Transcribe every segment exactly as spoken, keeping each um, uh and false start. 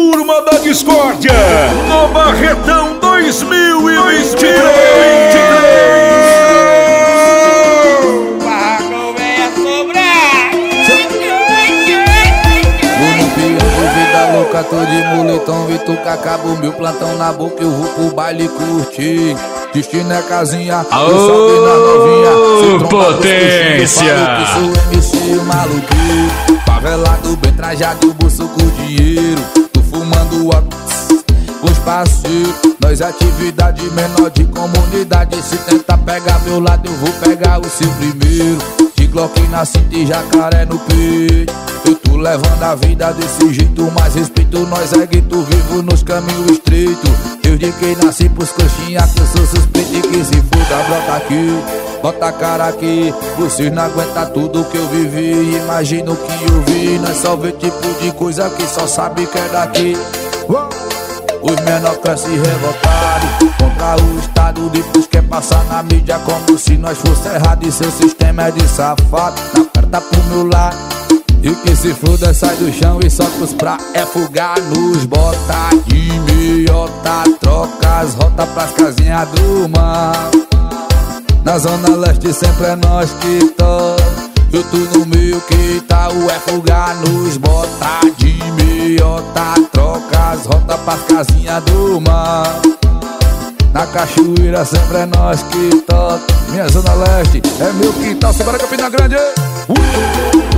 Turma da Discórdia, no Barretão dois mil e vinte e três. O barraco vem a sobrar. Vida louca, tô de moletom, Vituca, acabo meu plantão na boca, eu vou pro baile curtir. Destino é casinha, eu salve na novinha. Potência! Eu sou M C maluquinho, favelado, bem trajado, bolso com dinheiro. Tô fumando óculos com os parceiros. Nós atividade menor de comunidade. Se tentar pegar meu lado, eu vou pegar o seu primeiro. De Glock na cinta e jacaré no peito. Eu tô levando a vida desse jeito, mas respeito nós é gueto vivo nos caminhos estreitos. Desde que nasci pros coxinhas que eu sou suspeito e que se foda, brota aqui, bota a cara aqui. Vocês não aguentam tudo que eu vivi, imagina o que eu vi. Nós só vê tipo de coisa que só sabe que é daqui. Os menor crescem revoltados contra o Estado, depois quer passar na mídia como se nós fosse errado. E seu sistema é de safado, na perna pro meu lado. E que se foda, sai do chão e solta os pra é fugar nos bota de meiota, troca as rotas pras casinhas do mar. Na zona leste sempre é nós que toca. Eu tô no meio que tá o é fugar nos bota de meiota, troca as rotas pras casinhas do mar. Na cachoeira sempre é nós que toca. Minha zona leste é meu quintal, simbora Campina Grande. uh!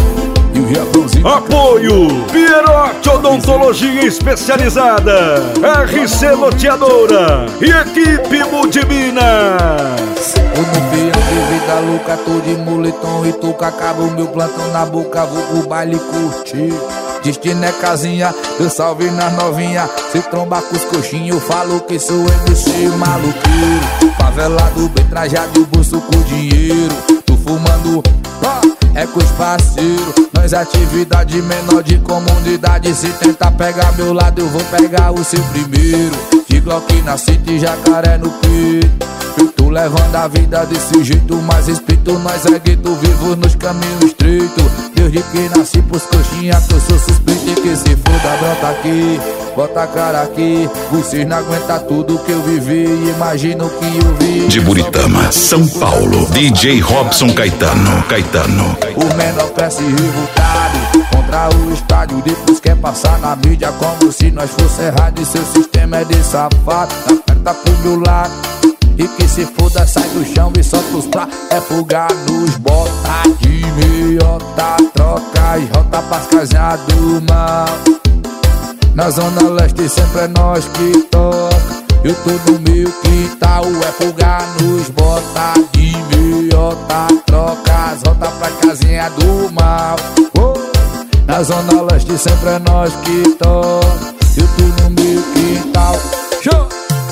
Apoio Pierotti Odontologia Especializada, R C Loteadora e Equipe Multiminas. Eu não vi de vida louca, tô de moletom e touca, acabo meu plantão na boca, vou pro baile curtir. Destino é casinha, eu salve nas novinha. Se trombar com os coxinhos, eu falo que sou M C maluqueiro. Favelado, bem trajado, bolso com dinheiro. Tô fumando, ó, é com os parceiros. Nós atividade menor de comunidade. Se tentar pegar meu lado, eu vou pegar o seu primeiro. De Glock na cinta e jacaré no peito. Eu tô levando a vida desse jeito, mas respeito nós é gueto vivo nos caminhos estreitos. Desde que nasci pros coxinhas que eu sou suspeito e que se foda, brota aqui, bota a cara aqui. Vocês não aguentam tudo que eu vivi, imagina o que eu vi. De Buritama, São Paulo, D J Robson Caetano, Caetano. O menor cresce revoltado contra o estádio, depois quer passar na mídia como se nós fosse errado. E seu sistema é de safado, aperta pro meu lado. E que se foda, sai do chão e solta os pra é fugar nos bota de meiota, troca as rota pras casinhas do mal. Na zona leste sempre é nós que toca. Eu tô no meu quintal, é fugar nos bota de meiota, troca as rota pras casinhas do mal. oh. Na zona leste sempre é nós que toca. Eu tô no meu quintal. Show!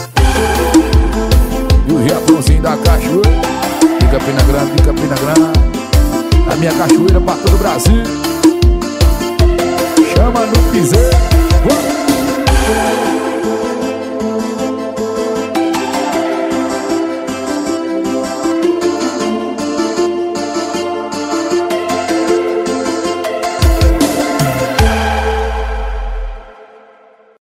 E o Japãozinho da cachoeira de Campina Grande, de Campina Grande. A minha cachoeira pra todo o Brasil. Chama no piseiro.